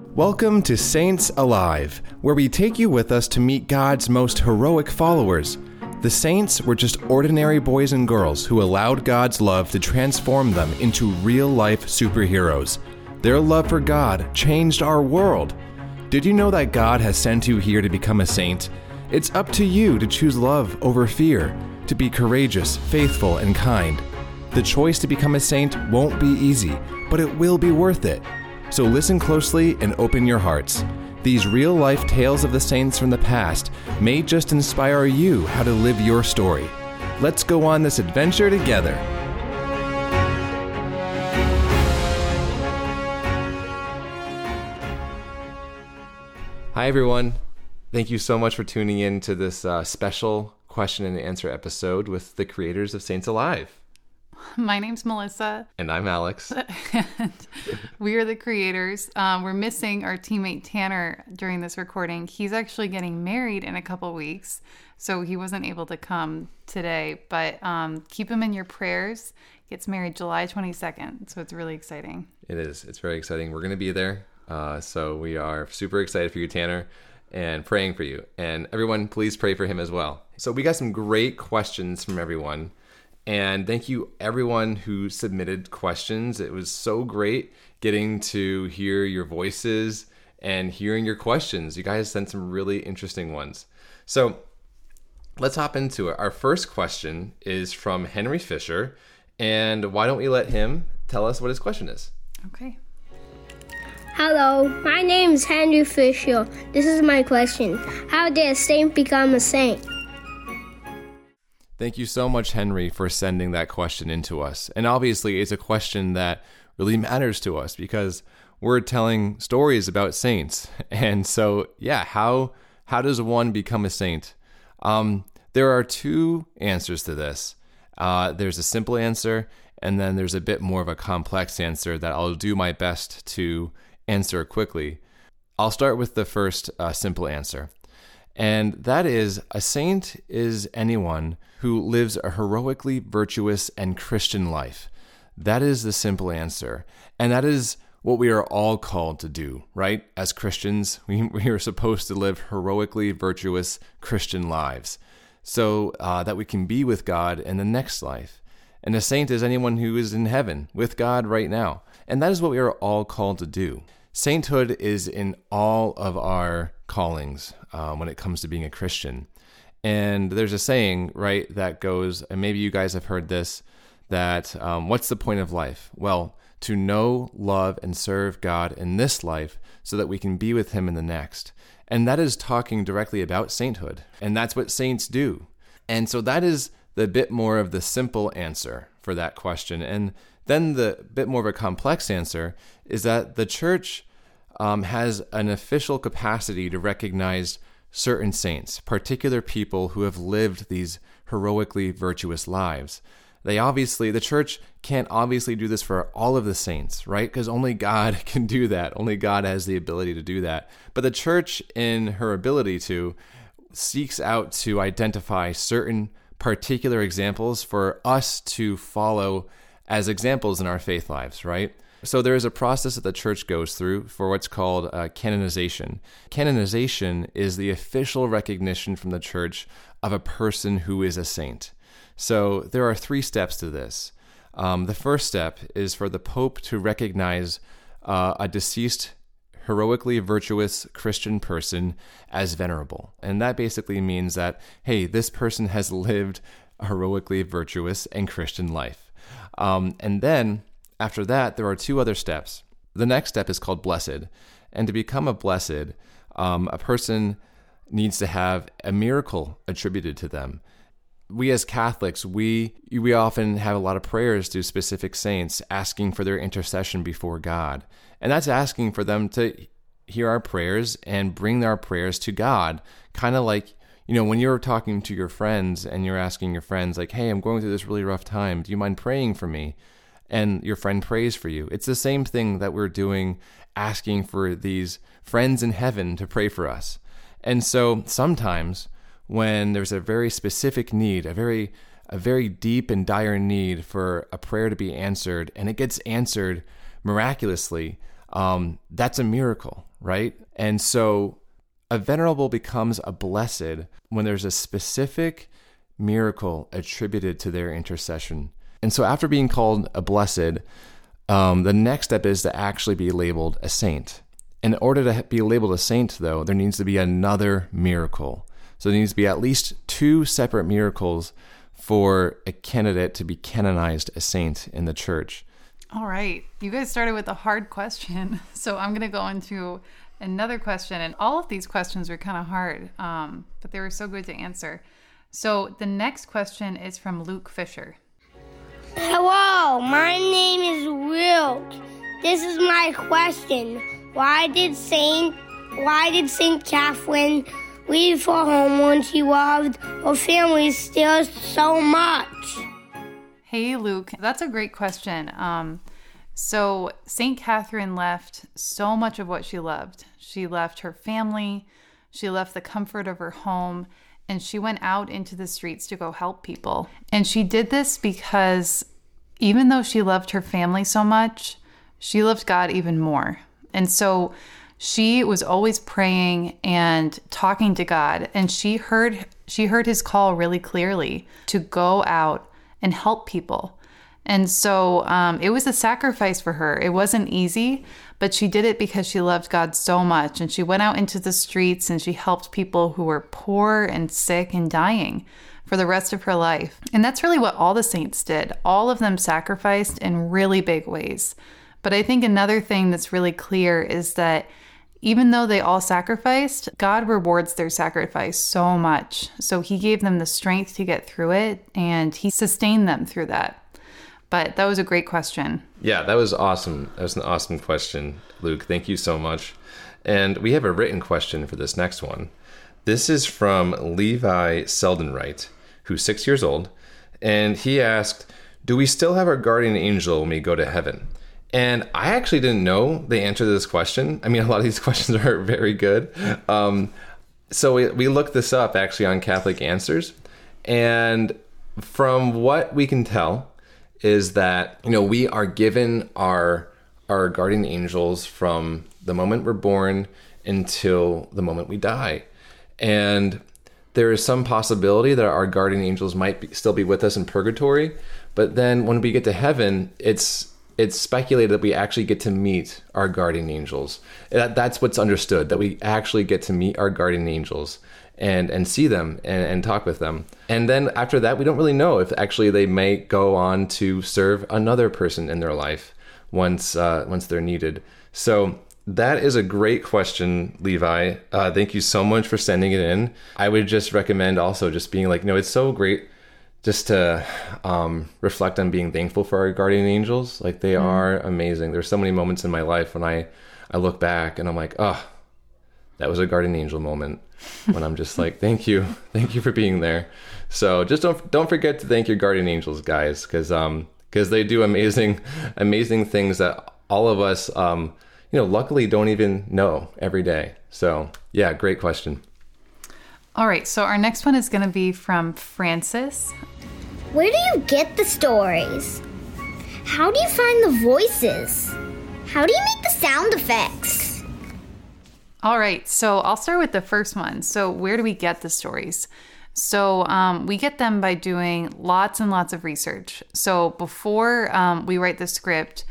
Welcome to Saints Alive, where we take you with us to meet God's most heroic followers. The saints were just ordinary boys and girls who allowed God's love to transform them into real-life superheroes. Their love for God changed our world. Did you know that God has sent you here to become a saint? It's up to you to choose love over fear, to be courageous, faithful, and kind. The choice to become a saint won't be easy, but it will be worth it. So listen closely and open your hearts. These real-life tales of the saints from the past may just inspire you how to live your story. Let's go on this adventure together. Hi, everyone. Thank you so much for tuning in to this special question and answer episode with the creators of Saints Alive. My name's Melissa. And I'm Alex. And we are the creators. We're missing our teammate Tanner during this recording. He's actually getting married in a couple weeks, so he wasn't able to come today. But keep him in your prayers. He gets married July 22nd, so it's really exciting. It is. It's very exciting. We're going to be there. So we are super excited for you, Tanner, and praying for you. And everyone, please pray for him as well. So we got some great questions from everyone. And thank you, everyone who submitted questions. It was so great getting to hear your voices and hearing your questions. You guys sent some really interesting ones. So let's hop into it. Our first question is from Henry Fisher. And why don't we let him tell us what his question is? Okay. Hello, my name is Henry Fisher. This is my question. How did a saint become a saint? Thank you so much, Henry, for sending that question into us. And obviously, it's a question that really matters to us because we're telling stories about saints. And so, yeah, how does one become a saint? There are two answers to this. There's a simple answer, and then there's a bit more of a complex answer that I'll do my best to answer quickly. I'll start with the first simple answer. And that is, a saint is anyone who lives a heroically virtuous and Christian life. That is the simple answer. And that is what we are all called to do, right? As Christians, we are supposed to live heroically virtuous Christian lives so that we can be with God in the next life. And a saint is anyone who is in heaven with God right now. And that is what we are all called to do. Sainthood is in all of our callings when it comes to being a Christian. And there's a saying, right, that goes, and maybe you guys have heard this, that what's the point of life? Well, to know, love, and serve God in this life so that we can be with Him in the next. And that is talking directly about sainthood. And that's what saints do. And so that is the bit more of the simple answer for that question. And then the bit more of a complex answer is that the church has an official capacity to recognize certain saints, particular people who have lived these heroically virtuous lives. The church can't obviously do this for all of the saints, right? Because only God can do that. Only God has the ability to do that. But the church, in her ability to, seeks out to identify certain particular examples for us to follow as examples in our faith lives, right? So there is a process that the church goes through for what's called canonization. Canonization is the official recognition from the church of a person who is a saint. So there are 3 steps to this. The first step is for the Pope to recognize a deceased, heroically virtuous Christian person as venerable. And that basically means that, hey, this person has lived a heroically virtuous and Christian life. And then after that, there are 2 other steps. The next step is called blessed. And to become a blessed, a person needs to have a miracle attributed to them. We as Catholics, we often have a lot of prayers to specific saints asking for their intercession before God. And that's asking for them to hear our prayers and bring our prayers to God. Kind of like, when you're talking to your friends and you're asking your friends like, hey, I'm going through this really rough time. Do you mind praying for me? And your friend prays for you. It's the same thing that we're doing, asking for these friends in heaven to pray for us. And so sometimes when there's a very specific need, a very deep and dire need for a prayer to be answered, and it gets answered miraculously, that's a miracle, right? And so a venerable becomes a blessed when there's a specific miracle attributed to their intercession. And so after being called a blessed, the next step is to actually be labeled a saint. In order to be labeled a saint, though, there needs to be another miracle. So there needs to be at least 2 separate miracles for a candidate to be canonized a saint in the church. All right. You guys started with a hard question. So I'm going to go into another question. And all of these questions were kind of hard, but they were so good to answer. So the next question is from Luke Fisher. Hello, my name is Luke. This is my question. Why did Saint Catherine leave her home when she loved her family still so much? Hey, Luke, that's a great question. So St. Catherine left so much of what she loved. She left her family, she left the comfort of her home, and she went out into the streets to go help people. And she did this because even though she loved her family so much, she loved God even more. And so she was always praying and talking to God, and she heard his call really clearly to go out and help people. And so it was a sacrifice for her. It wasn't easy, but she did it because she loved God so much. And she went out into the streets and she helped people who were poor and sick and dying for the rest of her life. And that's really what all the saints did. All of them sacrificed in really big ways. But I think another thing that's really clear is that even though they all sacrificed, God rewards their sacrifice so much. So he gave them the strength to get through it, and he sustained them through that. But that was a great question. Yeah, that was awesome. That was an awesome question, Luke. Thank you so much. And we have a written question for this next one. This is from Levi Seldenwright, who's 6 years old. And he asked, do we still have our guardian angel when we go to heaven? And I actually didn't know the answer to this question. I mean, a lot of these questions are very good. So we looked this up actually on Catholic Answers. And from what we can tell is that, we are given our guardian angels from the moment we're born until the moment we die. And there is some possibility that our guardian angels might still be with us in purgatory. But then when we get to heaven, it's speculated that we actually get to meet our guardian angels. That's what's understood, that we actually get to meet our guardian angels and see them and talk with them. And then after that, we don't really know if actually they may go on to serve another person in their life once they're needed. So that is a great question, Levi. Thank you so much for sending it in. I would just recommend also just being like, it's so great just to reflect on being thankful for our guardian angels. Like, they are amazing. There's so many moments in my life when I look back and I'm like, oh, that was a guardian angel moment, when I'm just like, thank you for being there. So just don't forget to thank your guardian angels, guys, because they do amazing things that all of us luckily don't even know every day. So yeah, great question. All right, so our next one is going to be from Francis. Where do you get the stories? How do you find the voices? How do you make the sound effects? All right, so I'll start with the first one. So where do we get the stories? So we get them by doing lots and lots of research. So before we write the script,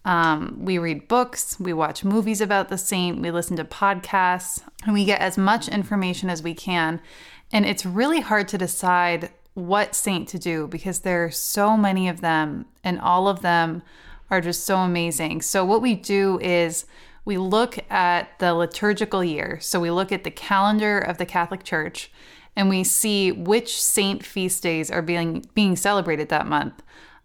we read books, we watch movies about the saint, we listen to podcasts, and we get as much information as we can. And it's really hard to decide what saint to do because there are so many of them, and all of them are just so amazing. So what we do is we look at the liturgical year. So we look at the calendar of the Catholic Church, and we see which saint feast days are being celebrated that month.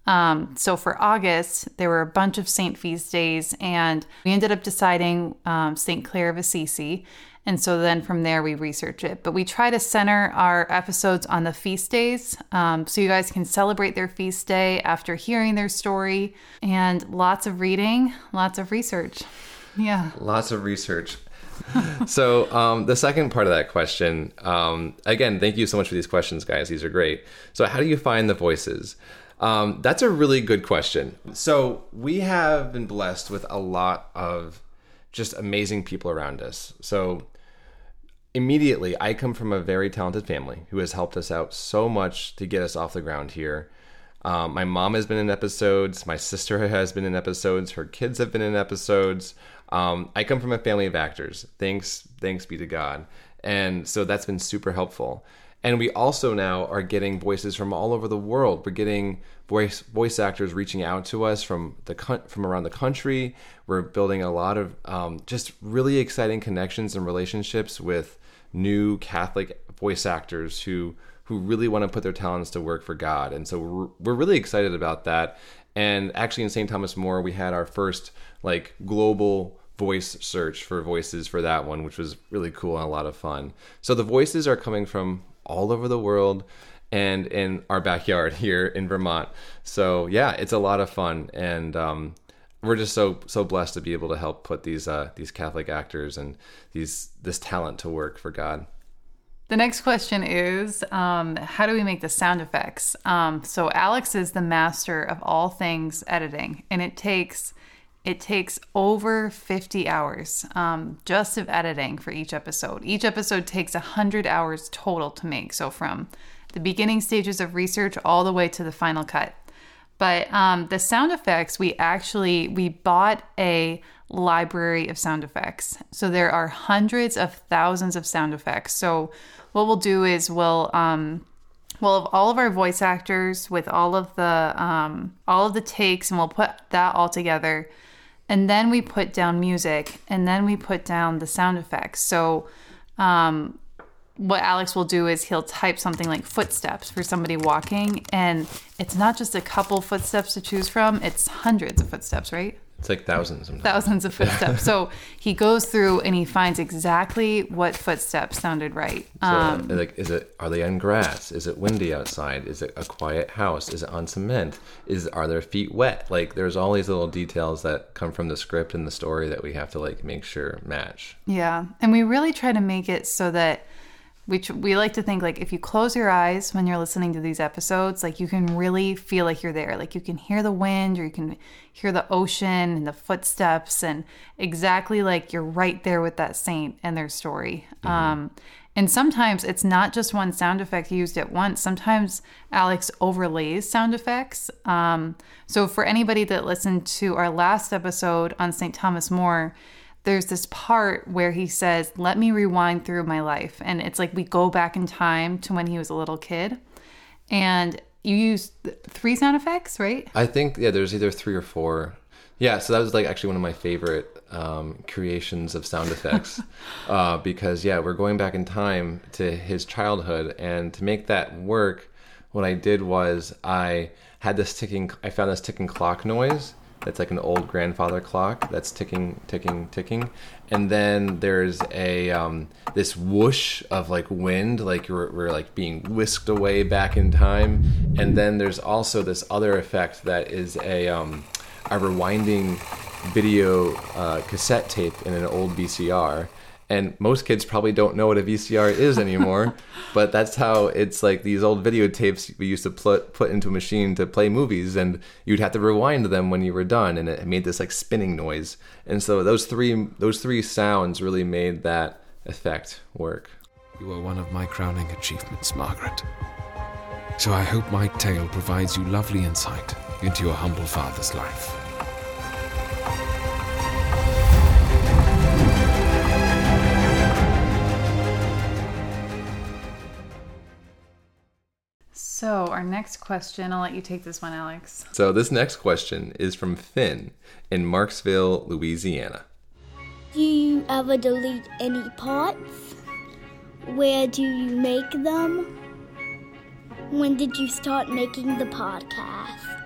So for August, there were a bunch of saint feast days, and we ended up deciding St. Clare of Assisi. And so then from there, we research it. But we try to center our episodes on the feast days, so you guys can celebrate their feast day after hearing their story. And lots of reading, lots of research. Yeah. Lots of research. So the second part of that question, again, thank you so much for these questions, guys. These are great. So how do you find the voices? That's a really good question. So we have been blessed with a lot of just amazing people around us. So immediately, I come from a very talented family who has helped us out so much to get us off the ground here. My mom has been in episodes. My sister has been in episodes. Her kids have been in episodes. I come from a family of actors. Thanks be to God. And so that's been super helpful. And we also now are getting voices from all over the world. We're getting voice actors reaching out to us from around the country. We're building a lot of just really exciting connections and relationships with new Catholic voice actors who really want to put their talents to work for God. And so we're really excited about that. And actually in St. Thomas More, we had our first like global voice search for voices for that one, which was really cool and a lot of fun. So the voices are coming from all over the world and in our backyard here in Vermont. So yeah, it's a lot of fun. And we're just so blessed to be able to help put these Catholic actors and this talent to work for God. The next question is, how do we make the sound effects? So Alex is the master of all things editing, and it takes over 50 hours just of editing for each episode. Each episode takes 100 hours total to make. So from the beginning stages of research all the way to the final cut. But the sound effects, we bought a library of sound effects. So there are hundreds of thousands of sound effects. So what we'll do is we'll have all of our voice actors with all of the takes, and we'll put that all together. And then we put down music, and then we put down the sound effects. So what Alex will do is he'll type something like footsteps for somebody walking, and it's not just a couple footsteps to choose from, it's hundreds of footsteps, right? It's like thousands sometimes. Thousands of footsteps. So he goes through and he finds exactly what footsteps sounded right. So, are they on grass? Is it windy outside? Is it a quiet house? Is it on cement? Are their feet wet? Like, there's all these little details that come from the script and the story that we have to like make sure match. Yeah, and we really try to make it so that we like to think like if you close your eyes when you're listening to these episodes, like you can really feel like you're there. Like you can hear the wind, or you can hear the ocean and the footsteps, and exactly like you're right there with that saint and their story. Mm-hmm. And sometimes it's not just one sound effect used at once. Sometimes Alex overlays sound effects. So for anybody that listened to our last episode on St. Thomas More, there's this part where he says, let me rewind through my life. And it's like we go back in time to when he was a little kid. And you use 3 sound effects, right? I think, yeah, there's either 3 or 4. Yeah, so that was like actually one of my favorite creations of sound effects. Because, yeah, we're going back in time to his childhood. And to make that work, what I did was I found this ticking clock noise. That's like an old grandfather clock that's ticking, ticking, ticking. And then there's this whoosh of like wind, like we're like being whisked away back in time. And then there's also this other effect that is a rewinding video cassette tape in an old VCR. And most kids probably don't know what a VCR is anymore, but that's how it's like these old videotapes we used to put into a machine to play movies, and you'd have to rewind them when you were done, and it made this like spinning noise. And so those three sounds really made that effect work. You are one of my crowning achievements, Margaret. So I hope my tale provides you lovely insight into your humble father's life. So our next question, I'll let you take this one, Alex. So this next question is from Finn in Marksville, Louisiana. Do you ever delete any parts? Where do you make them? When did you start making the podcast?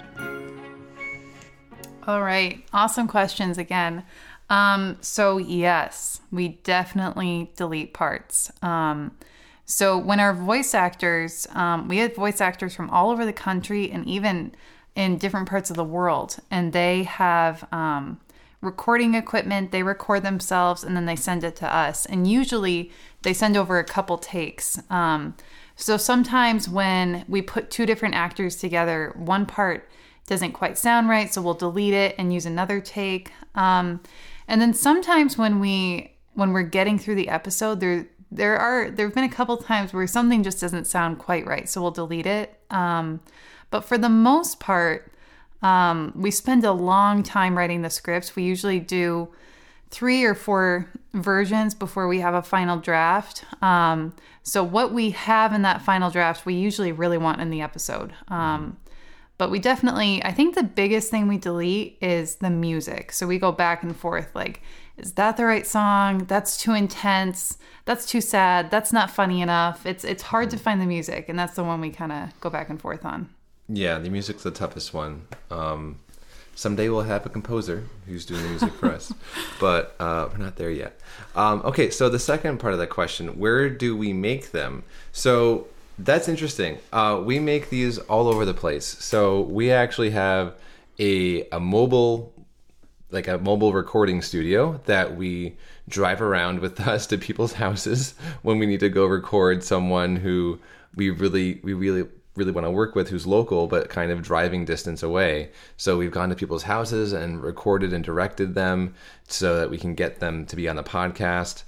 All right. Awesome questions again. So yes, we definitely delete parts. So when our voice actors, we had voice actors from all over the country and even in different parts of the world. And they have recording equipment, they record themselves, and then they send it to us. And usually they send over a couple takes. So sometimes when we put 2 different actors together, one part doesn't quite sound right, so we'll delete it and use another take. And then sometimes when we're getting through the episode, there have been a couple times where something just doesn't sound quite right, so we'll delete it. But for the most part, we spend a long time writing the scripts. We usually do 3 or 4 versions before we have a final draft. So what we have in that final draft, we usually really want in the episode. But we definitely, I think the biggest thing we delete is the music. So we go back and forth, like, is that the right song? That's too intense. That's too sad. That's not funny enough. It's hard to find the music, and that's the one we kind of go back and forth on. Yeah, the music's the toughest one. Someday we'll have a composer who's doing the music for us, but we're not there yet. Okay, so the second part of that question, where do we make them? So that's interesting. We make these all over the place. So we actually have a mobile recording studio that we drive around with us to people's houses when we need to go record someone who we really want to work with, who's local but kind of driving distance away. So we've gone to people's houses and recorded and directed them so that we can get them to be on the podcast.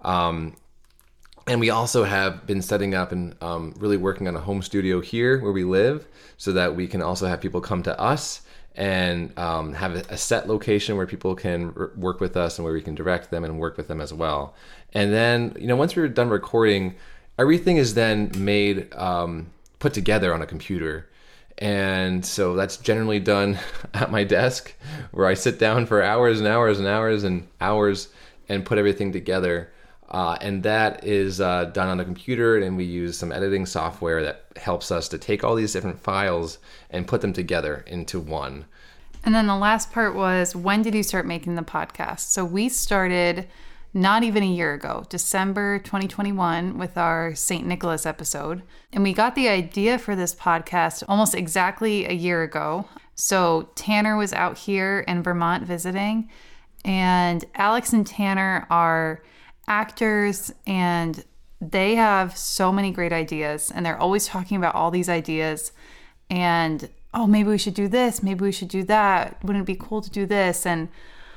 And we also have been setting up and really working on a home studio here where we live so that we can also have people come to us and have a set location where people can work with us and where we can direct them and work with them as well. And then, once we're done recording, everything is then made, put together on a computer. And so that's generally done at my desk where I sit down for hours and hours and hours and hours and put everything together. And that is done on a computer, and we use some editing software that helps us to take all these different files and put them together into one. And then the last part was, when did you start making the podcast? So we started not even a year ago, December 2021, with our St. Nicholas episode. And we got the idea for this podcast almost exactly a year ago. So Tanner was out here in Vermont visiting, and Alex and Tanner are actors, and they have so many great ideas, and they're always talking about all these ideas, and maybe we should do this, maybe we should do that, wouldn't it be cool to do this? And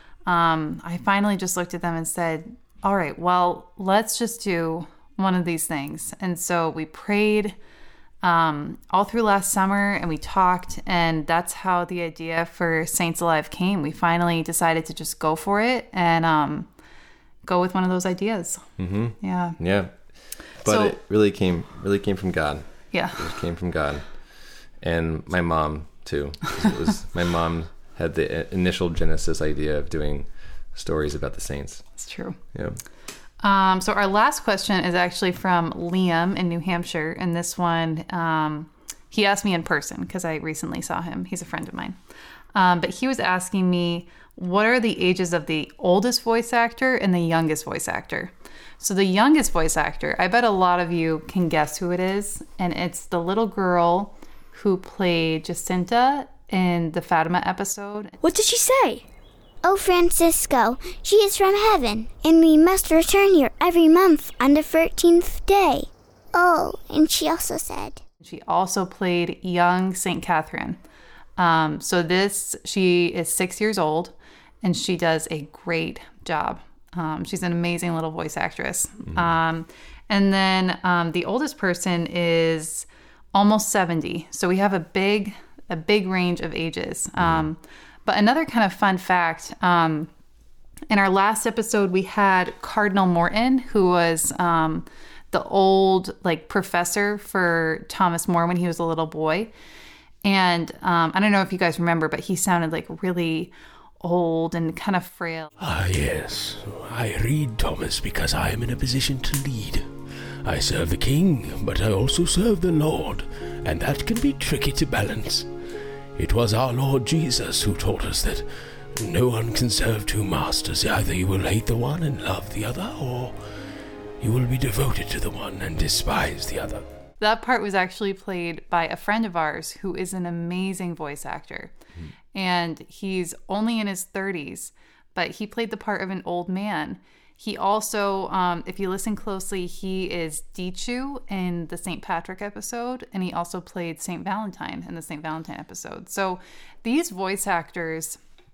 I finally just looked at them and said, all right, well, let's just do one of these things. And so we prayed all through last summer, and we talked, and that's how the idea for Saints Alive came. We finally decided to just go for it and go with one of those ideas. Mm-hmm. Yeah. But it really came from God. Yeah. It came from God. And my mom too. My mom had the initial Genesis idea of doing stories about the saints. That's true. Yeah. So our last question is actually from Liam in New Hampshire. And this one, he asked me in person because I recently saw him. He's a friend of mine. But he was asking me, what are the ages of the oldest voice actor and the youngest voice actor? So the youngest voice actor, I bet a lot of you can guess who it is. And it's the little girl who played Jacinta in the Fatima episode. What did she say? Oh, Francisco, she is from heaven, and we must return here every month on the 13th day. Oh, and she also said... She also played young St. Catherine. She is 6 years old, and she does a great job. She's an amazing little voice actress. Mm-hmm. And then the oldest person is almost 70. So we have a big range of ages. But another kind of fun fact, in our last episode, we had Cardinal Morton, who was the old professor for Thomas More when he was a little boy. And I don't know if you guys remember, but he sounded really old and kind of frail. Ah, yes. I read Thomas because I am in a position to lead. I serve the king, but I also serve the Lord, and that can be tricky to balance. It was our Lord Jesus who taught us that no one can serve two masters. Either you will hate the one and love the other, or you will be devoted to the one and despise the other. That part was actually played by a friend of ours who is an amazing voice actor. And he's only in his 30s, but he played the part of an old man. He also, if you listen closely, he is Dichu in the St. Patrick episode, and he also played St. Valentine in the St. Valentine episode. So these voice actors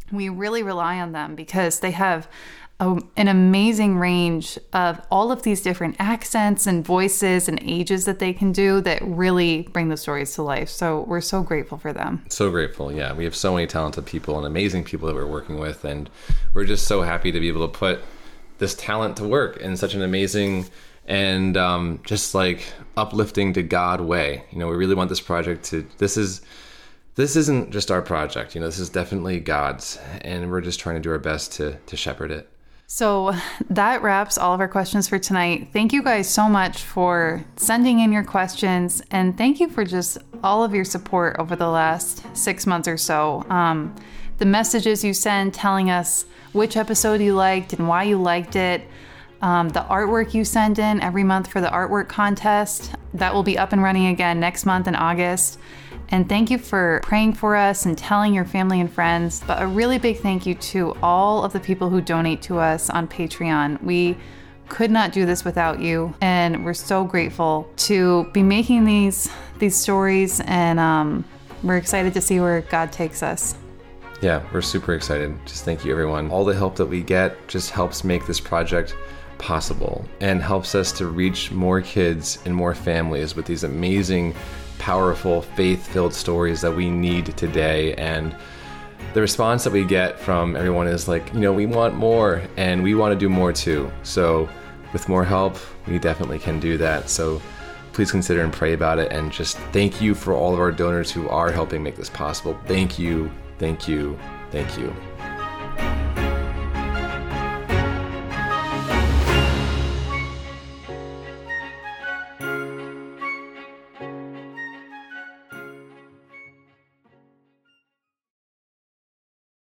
We really rely on them because they have an amazing range of all of these different accents and voices and ages that they can do that really bring the stories to life. So we're so grateful for them. So grateful. Yeah, we have so many talented people and amazing people that we're working with, and we're just so happy to be able to put this talent to work in such an amazing and just like uplifting to God way. We really want this project to, this isn't just our project, this is definitely God's, and we're just trying to do our best to shepherd it. So that wraps all of our questions for tonight. Thank you guys so much for sending in your questions, and thank you for just all of your support over the last 6 months or so. The messages you send telling us which episode you liked and why you liked it, the artwork you send in every month for the artwork contest, that will be up and running again next month in August. And thank you for praying for us and telling your family and friends. But a really big thank you to all of the people who donate to us on Patreon. We could not do this without you, and we're so grateful to be making these stories, and we're excited to see where God takes us. Yeah, we're super excited. Just thank you, everyone. All the help that we get just helps make this project possible and helps us to reach more kids and more families with these amazing, powerful, faith-filled stories that we need today. And the response that we get from everyone is like, we want more, and we want to do more too. So with more help, we definitely can do that. So please consider and pray about it, and just thank you for all of our donors who are helping make this possible. Thank you, thank you, thank you.